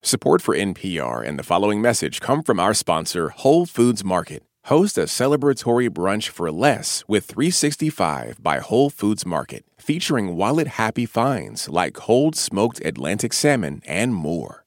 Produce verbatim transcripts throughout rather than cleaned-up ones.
Support for N P R and the following message come from our sponsor, Whole Foods Market. Host a celebratory brunch for less with three sixty-five by Whole Foods Market, featuring wallet-happy finds like cold smoked Atlantic salmon and more.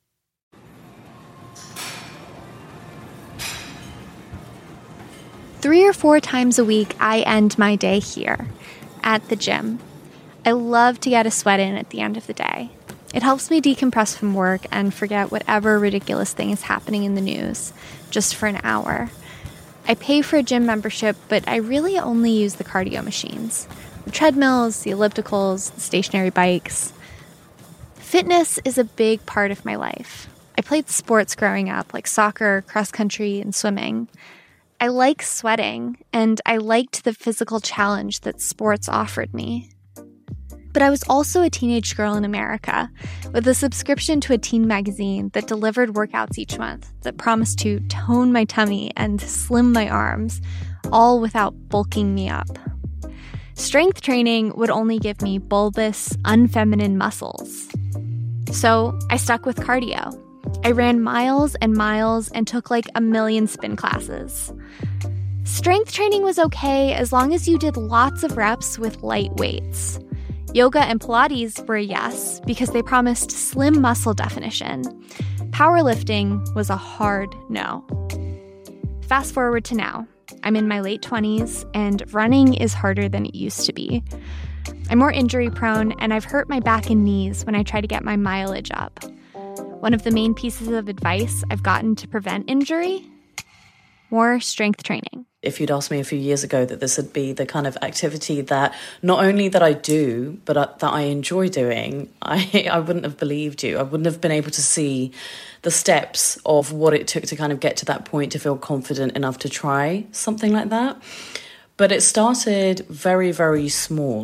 Three or four times a week, I end my day here at the gym. I love to get a sweat in at the end of the day. It helps me decompress from work and forget whatever ridiculous thing is happening in the news, just for an hour. I pay for a gym membership, but I really only use the cardio machines. The treadmills, the ellipticals, the stationary bikes. Fitness is a big part of my life. I played sports growing up, like soccer, cross country, and swimming. I like sweating, and I liked the physical challenge that sports offered me. But I was also a teenage girl in America with a subscription to a teen magazine that delivered workouts each month that promised to tone my tummy and slim my arms, all without bulking me up. Strength training would only give me bulbous, unfeminine muscles. So I stuck with cardio. I ran miles and miles and took like a million spin classes. Strength training was okay as long as you did lots of reps with light weights. Yoga and Pilates were a yes because they promised slim muscle definition. Powerlifting was a hard no. Fast forward to now. I'm in my late twenties, and running is harder than it used to be. I'm more injury prone, and I've hurt my back and knees when I try to get my mileage up. One of the main pieces of advice I've gotten to prevent injury? More strength training. If you'd asked me a few years ago that this would be the kind of activity that not only that I do, but uh, that I enjoy doing, I, I wouldn't have believed you. I wouldn't have been able to see the steps of what it took to kind of get to that point to feel confident enough to try something like that. But it started very, very small.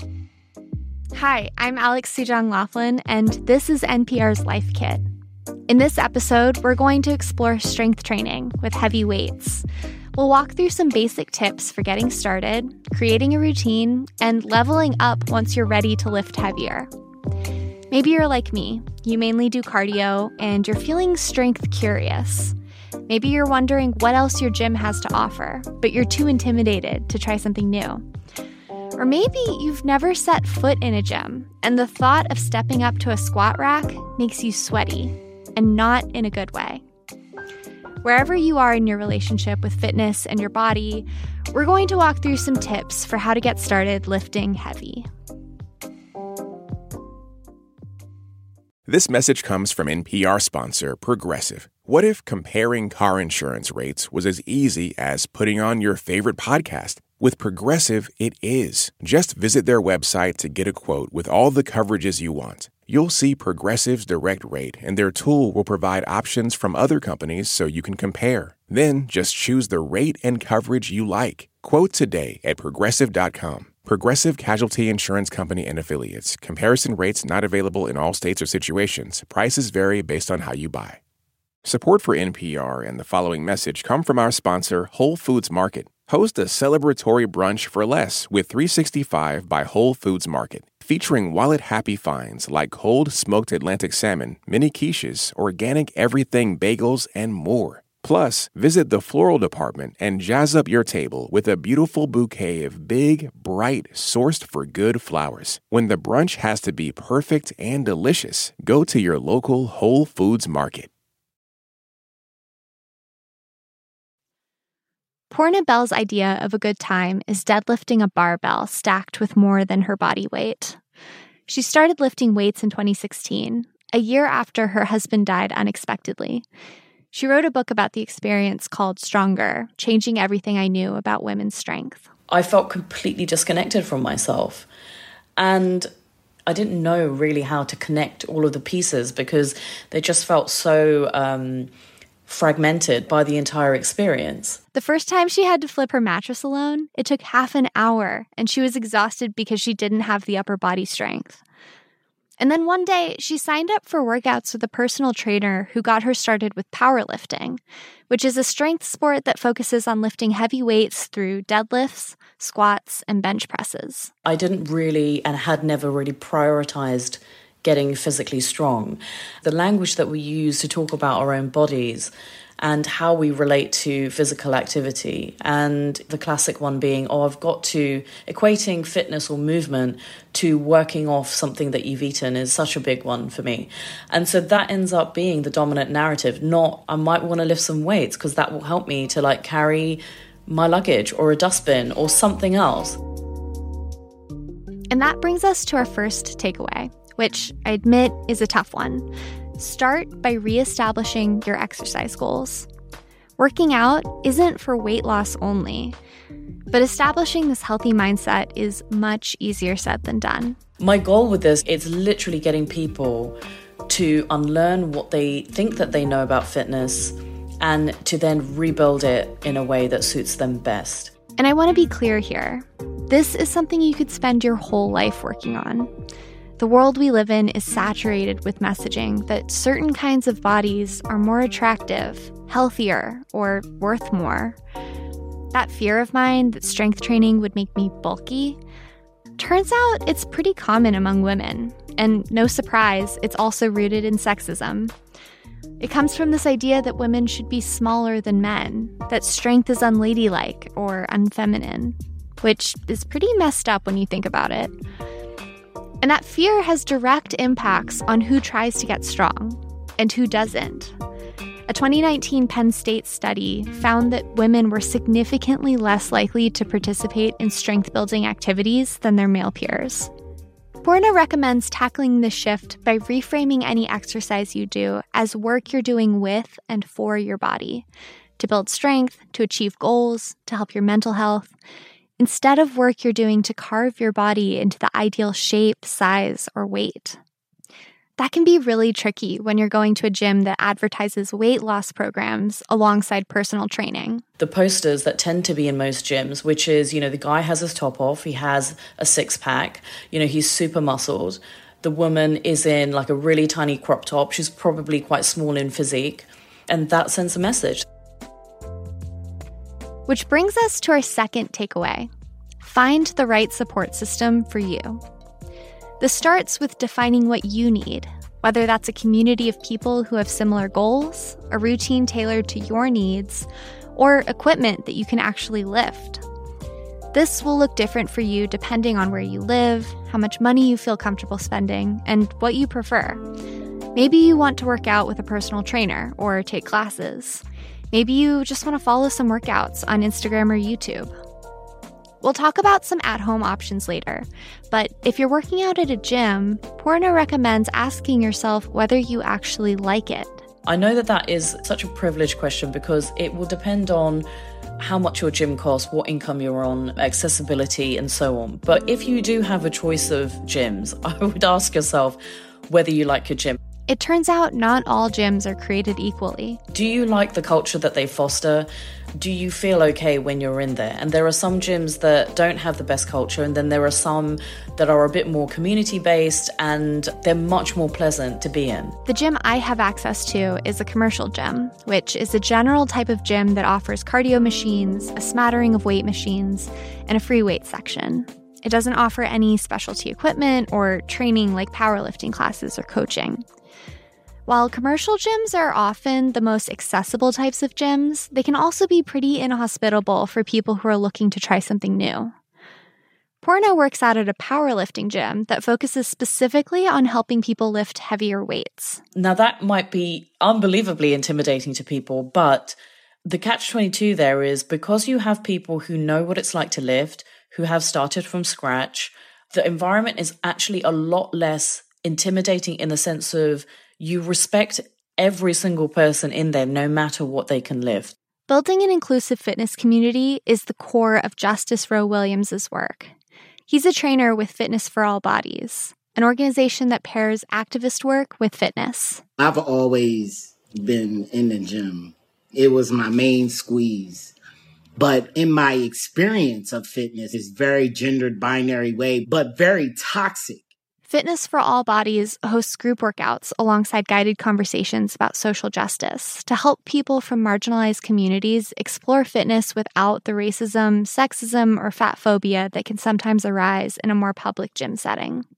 Hi, I'm Alex Sujong Laughlin, and this is N P R's Life Kit. In this episode, we're going to explore strength training with heavy weights. We'll walk through some basic tips for getting started, creating a routine, and leveling up once you're ready to lift heavier. Maybe you're like me. You mainly do cardio, and you're feeling strength curious. Maybe you're wondering what else your gym has to offer, but you're too intimidated to try something new. Or maybe you've never set foot in a gym, and the thought of stepping up to a squat rack makes you sweaty, and not in a good way. Wherever you are in your relationship with fitness and your body, we're going to walk through some tips for how to get started lifting heavy. This message comes from N P R sponsor Progressive. What if comparing car insurance rates was as easy as putting on your favorite podcast? With Progressive, it is. Just visit their website to get a quote with all the coverages you want. You'll see Progressive's direct rate, and their tool will provide options from other companies so you can compare. Then just choose the rate and coverage you like. Quote today at Progressive dot com. Progressive Casualty Insurance Company and Affiliates. Comparison rates not available in all states or situations. Prices vary based on how you buy. Support for N P R and the following message come from our sponsor, Whole Foods Market. Host a celebratory brunch for less with three sixty-five by Whole Foods Market, featuring wallet-happy finds like cold smoked Atlantic salmon, mini quiches, organic everything bagels, and more. Plus, visit the floral department and jazz up your table with a beautiful bouquet of big, bright, sourced-for-good flowers. When the brunch has to be perfect and delicious, go to your local Whole Foods Market. Porna Bell's idea of a good time is deadlifting a barbell stacked with more than her body weight. She started lifting weights in twenty sixteen, a year after her husband died unexpectedly. She wrote a book about the experience called Stronger, Changing Everything I Knew About Women's Strength. I felt completely disconnected from myself. And I didn't know really how to connect all of the pieces because they just felt so um, fragmented by the entire experience. The first time she had to flip her mattress alone, it took half an hour, and she was exhausted because she didn't have the upper body strength. And then one day, she signed up for workouts with a personal trainer who got her started with powerlifting, which is a strength sport that focuses on lifting heavy weights through deadlifts, squats, and bench presses. I didn't really and had never really prioritized getting physically strong. The language that we use to talk about our own bodies and how we relate to physical activity. And the classic one being, oh, I've got to, equating fitness or movement to working off something that you've eaten is such a big one for me. And so that ends up being the dominant narrative, not I might want to lift some weights because that will help me to like carry my luggage or a dustbin or something else. And that brings us to our first takeaway, which I admit is a tough one. Start by reestablishing your exercise goals. Working out isn't for weight loss only, but establishing this healthy mindset is much easier said than done. My goal with this is literally getting people to unlearn what they think that they know about fitness and to then rebuild it in a way that suits them best. And I want to be clear here. This is something you could spend your whole life working on. The world we live in is saturated with messaging that certain kinds of bodies are more attractive, healthier, or worth more. That fear of mine that strength training would make me bulky, turns out it's pretty common among women. And no surprise, it's also rooted in sexism. It comes from this idea that women should be smaller than men, that strength is unladylike or unfeminine, which is pretty messed up when you think about it. And that fear has direct impacts on who tries to get strong and who doesn't. A twenty nineteen Penn State study found that women were significantly less likely to participate in strength-building activities than their male peers. Poorna recommends tackling this shift by reframing any exercise you do as work you're doing with and for your body, to build strength, to achieve goals, to help your mental health, instead of work you're doing to carve your body into the ideal shape, size, or weight. That can be really tricky when you're going to a gym that advertises weight loss programs alongside personal training. The posters that tend to be in most gyms, which is, you know, the guy has his top off, he has a six pack, you know, he's super muscled. The woman is in like a really tiny crop top. She's probably quite small in physique. And that sends a message. Which brings us to our second takeaway. Find the right support system for you. This starts with defining what you need, whether that's a community of people who have similar goals, a routine tailored to your needs, or equipment that you can actually lift. This will look different for you depending on where you live, how much money you feel comfortable spending, and what you prefer. Maybe you want to work out with a personal trainer or take classes. Maybe you just want to follow some workouts on Instagram or YouTube. We'll talk about some at-home options later, but if you're working out at a gym, Poorna recommends asking yourself whether you actually like it. I know that that is such a privileged question because it will depend on how much your gym costs, what income you're on, accessibility, and so on. But if you do have a choice of gyms, I would ask yourself whether you like your gym. It turns out not all gyms are created equally. Do you like the culture that they foster? Do you feel okay when you're in there? And there are some gyms that don't have the best culture, and then there are some that are a bit more community-based, and they're much more pleasant to be in. The gym I have access to is a commercial gym, which is a general type of gym that offers cardio machines, a smattering of weight machines, and a free weight section. It doesn't offer any specialty equipment or training like powerlifting classes or coaching. While commercial gyms are often the most accessible types of gyms, they can also be pretty inhospitable for people who are looking to try something new. Poorna works out at a powerlifting gym that focuses specifically on helping people lift heavier weights. Now that might be unbelievably intimidating to people, but the catch twenty-two there is because you have people who know what it's like to lift, who have started from scratch, the environment is actually a lot less intimidating in the sense of you respect every single person in there, no matter what they can lift. Building an inclusive fitness community is the core of Justice Rowe Williams' work. He's a trainer with Fitness for All Bodies, an organization that pairs activist work with fitness. I've always been in the gym. It was my main squeeze. But in my experience of fitness, it's very gendered binary way, but very toxic. Fitness for All Bodies hosts group workouts alongside guided conversations about social justice to help people from marginalized communities explore fitness without the racism, sexism, or fat phobia that can sometimes arise in a more public gym setting.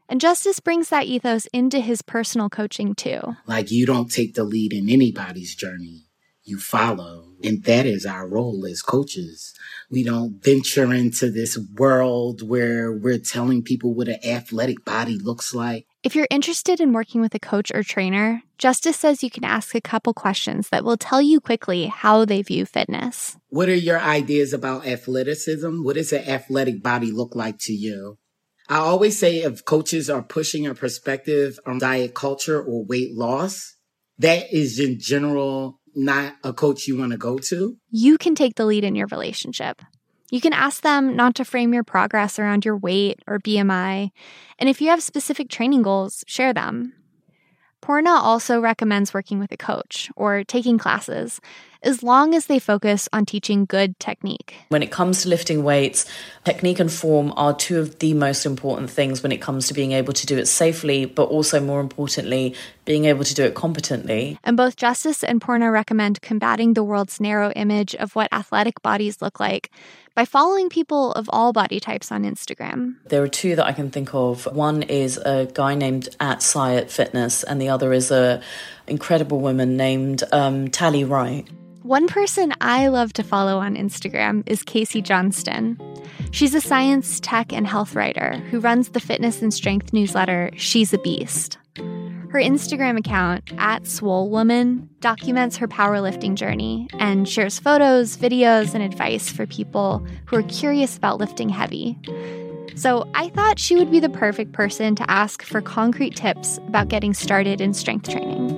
And Justice brings that ethos into his personal coaching too. Like, you don't take the lead in anybody's journey. You follow. And that is our role as coaches. We don't venture into this world where we're telling people what an athletic body looks like. If you're interested in working with a coach or trainer, Justice says you can ask a couple questions that will tell you quickly how they view fitness. What are your ideas about athleticism? What does an athletic body look like to you? I always say if coaches are pushing a perspective on diet culture or weight loss, that is in general not a coach you want to go to. You can take the lead in your relationship. You can ask them not to frame your progress around your weight or B M I. And if you have specific training goals, share them. Poorna also recommends working with a coach or taking classes, as long as they focus on teaching good technique. When it comes to lifting weights, technique and form are two of the most important things when it comes to being able to do it safely, but also more importantly, being able to do it competently. And both Justice and Poorna recommend combating the world's narrow image of what athletic bodies look like by following people of all body types on Instagram. There are two that I can think of. One is a guy named at Sciat Fitness, and the other is a incredible woman named um, Tally Wright. One person I love to follow on Instagram is Casey Johnston. She's a science, tech, and health writer who runs the fitness and strength newsletter She's a Beast. Her Instagram account, at swolewoman, documents her powerlifting journey and shares photos, videos, and advice for people who are curious about lifting heavy. So I thought she would be the perfect person to ask for concrete tips about getting started in strength training.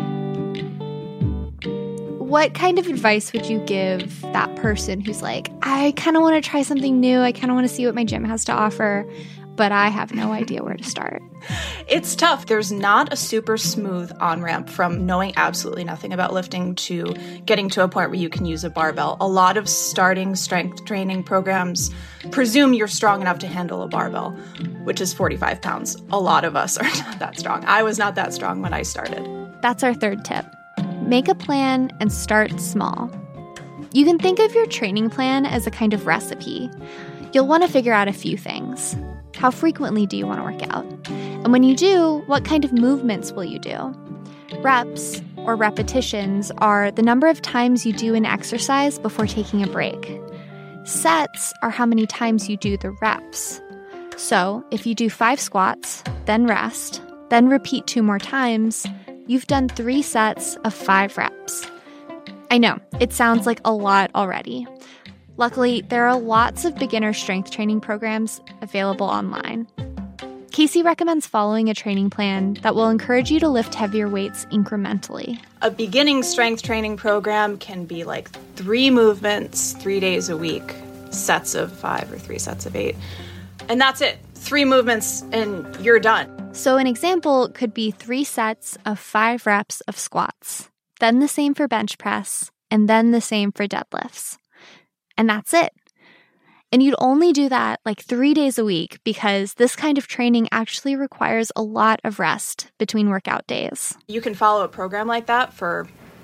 What kind of advice would you give that person who's like, I kind of want to try something new, I kind of want to see what my gym has to offer, but I have no idea where to start? It's tough. There's not a super smooth on-ramp from knowing absolutely nothing about lifting to getting to a point where you can use a barbell. A lot of starting strength training programs presume you're strong enough to handle a barbell, which is forty-five pounds. A lot of us are not that strong. I was not that strong when I started. That's our third tip. Make a plan and start small. You can think of your training plan as a kind of recipe. You'll want to figure out a few things. How frequently do you want to work out? And when you do, what kind of movements will you do? Reps, or repetitions, are the number of times you do an exercise before taking a break. Sets are how many times you do the reps. So, if you do five squats, then rest, then repeat two more times, you've done three sets of five reps. I know, it sounds like a lot already. Luckily, there are lots of beginner strength training programs available online. Casey recommends following a training plan that will encourage you to lift heavier weights incrementally. A beginning strength training program can be like three movements, three days a week, sets of five or three sets of eight. And that's it. Three movements and you're done. So an example could be three sets of five reps of squats, then the same for bench press, and then the same for deadlifts. And that's it. And you'd only do that like three days a week because this kind of training actually requires a lot of rest between workout days. You can follow a program like that for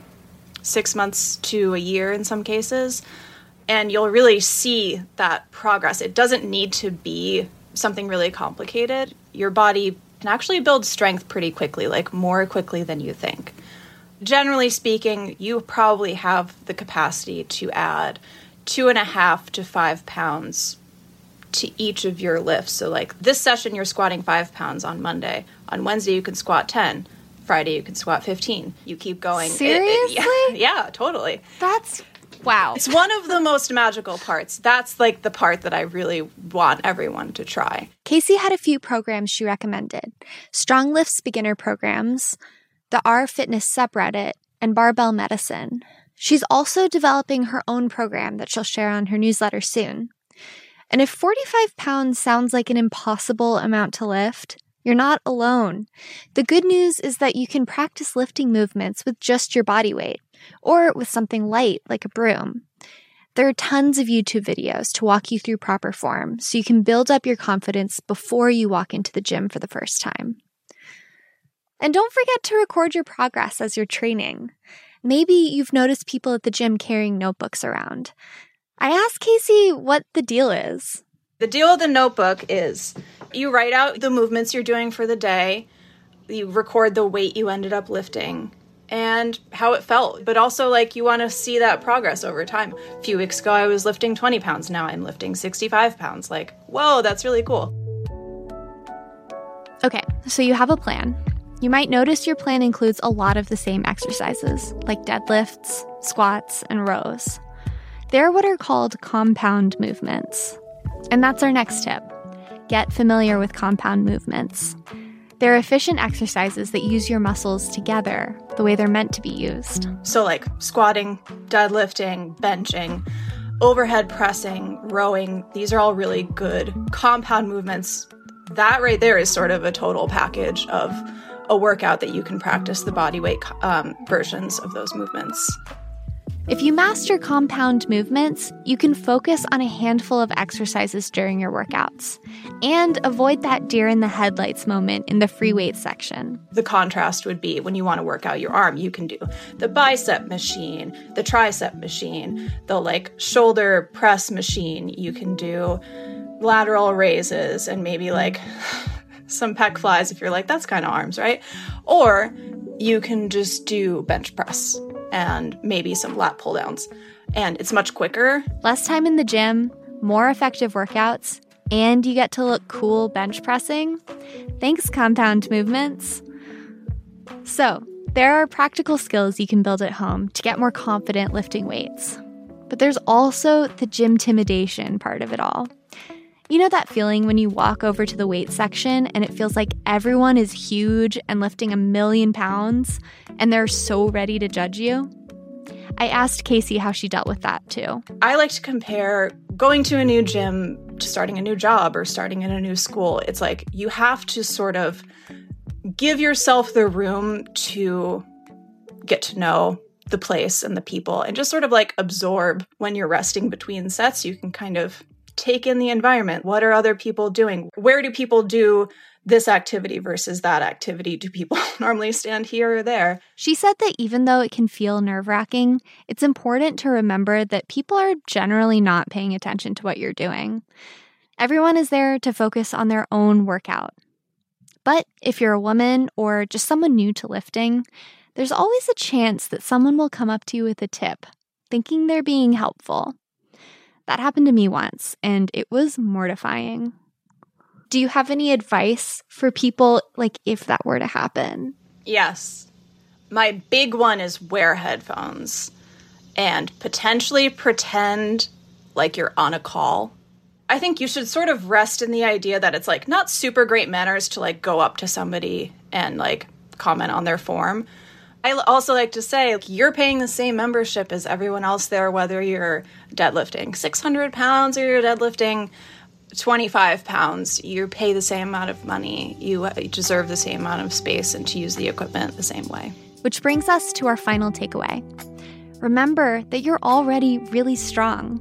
six months to a year in some cases, and you'll really see that progress. It doesn't need to be something really complicated. Your body can actually build strength pretty quickly, like more quickly than you think. Generally speaking, you probably have the capacity to add two and a half to five pounds to each of your lifts. So like this session, you're squatting five pounds on Monday. On Wednesday, you can squat ten. Friday, you can squat fifteen. You keep going. Seriously? It, it, yeah, yeah, totally. That's, wow. It's one of the most magical parts. That's like the part that I really want everyone to try. Casey had a few programs she recommended. Strong Lifts beginner programs, the R Fitness subreddit, and Barbell Medicine. She's also developing her own program that she'll share on her newsletter soon. And if forty-five pounds sounds like an impossible amount to lift, you're not alone. The good news is that you can practice lifting movements with just your body weight, or with something light like a broom. There are tons of YouTube videos to walk you through proper form, so you can build up your confidence before you walk into the gym for the first time. And don't forget to record your progress as you're training. Maybe you've noticed people at the gym carrying notebooks around. I asked Casey what the deal is. The deal with the notebook is You write out the movements you're doing for the day. You record the weight you ended up lifting and how it felt. But also, like, you want to see that progress over time. A few weeks ago, I was lifting twenty pounds. Now I'm lifting sixty-five pounds. Like, whoa, that's really cool. Okay, so you have a plan. You might notice your plan includes a lot of the same exercises, like deadlifts, squats, and rows. They're what are called compound movements. And that's our next tip. Get familiar with compound movements. They're efficient exercises that use your muscles together the way they're meant to be used. So like squatting, deadlifting, benching, overhead pressing, rowing, these are all really good compound movements. That right there is sort of a total package of a workout that you can practice the body weight um, versions of those movements. If you master compound movements, you can focus on a handful of exercises during your workouts and avoid that deer in the headlights moment in the free weight section. The contrast would be when you want to work out your arm, you can do the bicep machine, the tricep machine, the like shoulder press machine. You can do lateral raises and maybe like some pec flies if you're like, that's kind of arms, right? Or you can just do bench press and maybe some lat pull downs. And it's much quicker. Less time in the gym, more effective workouts, and you get to look cool bench pressing. Thanks, compound movements. So, there are practical skills you can build at home to get more confident lifting weights. But there's also the gym-timidation part of it all. You know that feeling when you walk over to the weight section and it feels like everyone is huge and lifting a million pounds and they're so ready to judge you? I asked Casey how she dealt with that too. I like to compare going to a new gym to starting a new job or starting in a new school. It's like you have to sort of give yourself the room to get to know the place and the people and just sort of like absorb when you're resting between sets. You can kind of take in the environment. What are other people doing? Where do people do this activity versus that activity? Do people normally stand here or there? She said that even though it can feel nerve-wracking, it's important to remember that people are generally not paying attention to what you're doing. Everyone is there to focus on their own workout. But if you're a woman or just someone new to lifting, there's always a chance that someone will come up to you with a tip, thinking they're being helpful. That happened to me once, and it was mortifying. Do you have any advice for people, like, if that were to happen? Yes. My big one is wear headphones and potentially pretend like you're on a call. I think you should sort of rest in the idea that it's, like, not super great manners to, like, go up to somebody and, like, comment on their form. I also like to say, like, you're paying the same membership as everyone else there, whether you're deadlifting six hundred pounds or you're deadlifting twenty-five pounds. You pay the same amount of money. You deserve the same amount of space and to use the equipment the same way. Which brings us to our final takeaway. Remember that you're already really strong.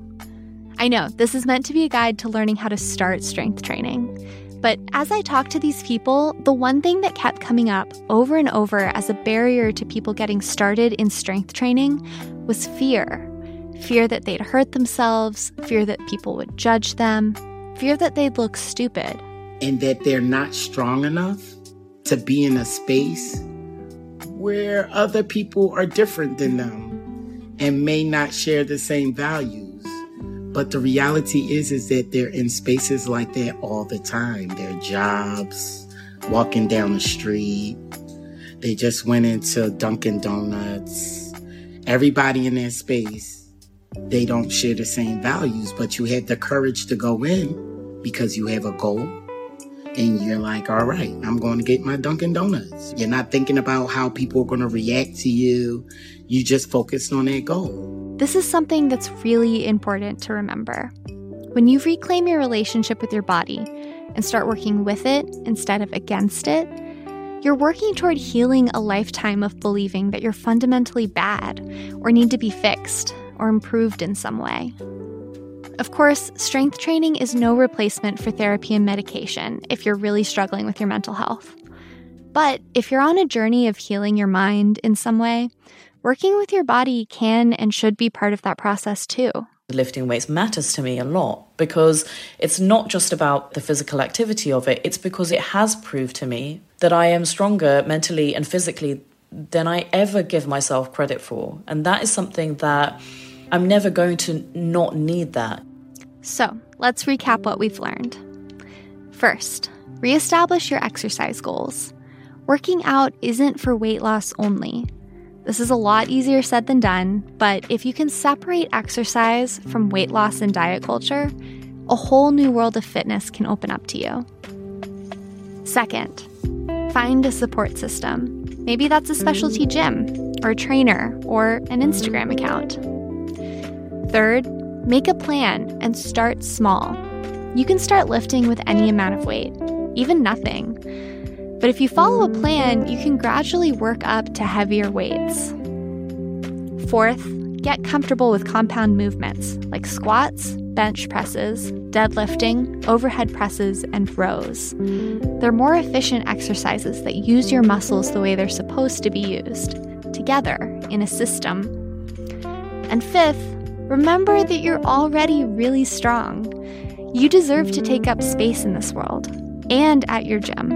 I know this is meant to be a guide to learning how to start strength training. But as I talked to these people, the one thing that kept coming up over and over as a barrier to people getting started in strength training was fear. Fear that they'd hurt themselves, fear that people would judge them, fear that they'd look stupid. And that they're not strong enough to be in a space where other people are different than them and may not share the same values. But the reality is, is that they're in spaces like that all the time. Their jobs, walking down the street. They just went into Dunkin' Donuts. Everybody in that space, they don't share the same values, but you had the courage to go in because you have a goal. And you're like, all right, I'm going to get my Dunkin' Donuts. You're not thinking about how people are going to react to you. You just focused on that goal. This is something that's really important to remember. When you reclaim your relationship with your body and start working with it instead of against it, you're working toward healing a lifetime of believing that you're fundamentally bad or need to be fixed or improved in some way. Of course, strength training is no replacement for therapy and medication if you're really struggling with your mental health. But if you're on a journey of healing your mind in some way, working with your body can and should be part of that process too. Lifting weights matters to me a lot because it's not just about the physical activity of it. It's because it has proved to me that I am stronger mentally and physically than I ever give myself credit for. And that is something that I'm never going to not need that. So let's recap what we've learned. First, reestablish your exercise goals. Working out isn't for weight loss only. This is a lot easier said than done, but if you can separate exercise from weight loss and diet culture, a whole new world of fitness can open up to you. Second, find a support system. Maybe that's a specialty gym, or a trainer, or an Instagram account. Third, make a plan and start small. You can start lifting with any amount of weight, even nothing. But if you follow a plan, you can gradually work up to heavier weights. Fourth, get comfortable with compound movements like squats, bench presses, deadlifting, overhead presses, and rows. They're more efficient exercises that use your muscles the way they're supposed to be used, together in a system. And fifth, remember that you're already really strong. You deserve to take up space in this world and at your gym.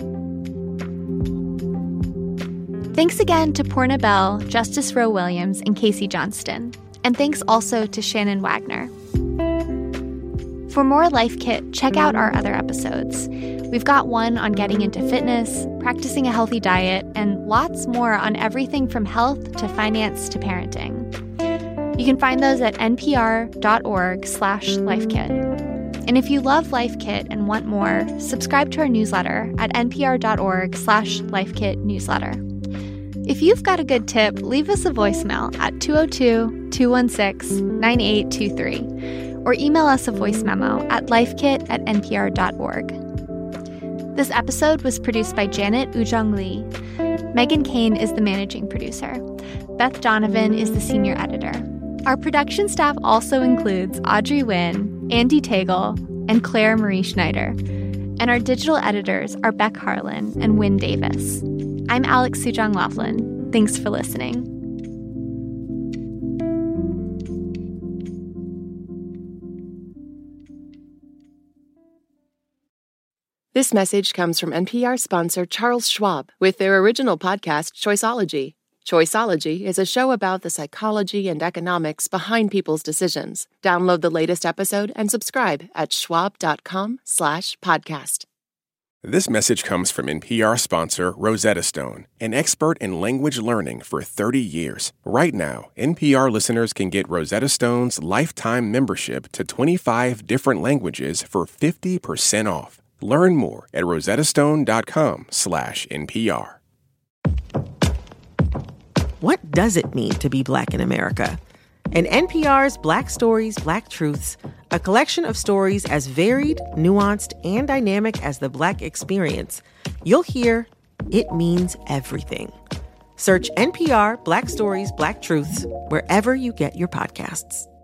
Thanks again to Poorna Bell, Justice Roe Williams, and Casey Johnston. And thanks also to Shannon Wagner. For more Life Kit, check out our other episodes. We've got one on getting into fitness, practicing a healthy diet, and lots more on everything from health to finance to parenting. You can find those at npr.org slash lifekit. And if you love Life Kit and want more, subscribe to our newsletter at npr.org slash lifekit newsletter. If you've got a good tip, leave us a voicemail at two oh two, two one six, nine eight two three or email us a voice memo at lifekit at npr.org. This episode was produced by Janet Ujong Lee. Megan Kane is the managing producer. Beth Donovan is the senior editor. Our production staff also includes Audrey Nguyen, Andy Tagle, and Claire Marie Schneider. And our digital editors are Beck Harlan and Wynn Davis. I'm Alex Sujong Laughlin. Thanks for listening. This message comes from N P R sponsor Charles Schwab with their original podcast, Choiceology. Choiceology is a show about the psychology and economics behind people's decisions. Download the latest episode and subscribe at schwab.com slash podcast. This message comes from N P R sponsor Rosetta Stone, an expert in language learning for thirty years. Right now, N P R listeners can get Rosetta Stone's lifetime membership to twenty-five different languages for fifty percent off. Learn more at rosettastone.com slash NPR. What does it mean to be Black in America? In N P R's Black Stories, Black Truths, a collection of stories as varied, nuanced, and dynamic as the Black experience, you'll hear it means everything. Search N P R Black Stories, Black Truths wherever you get your podcasts.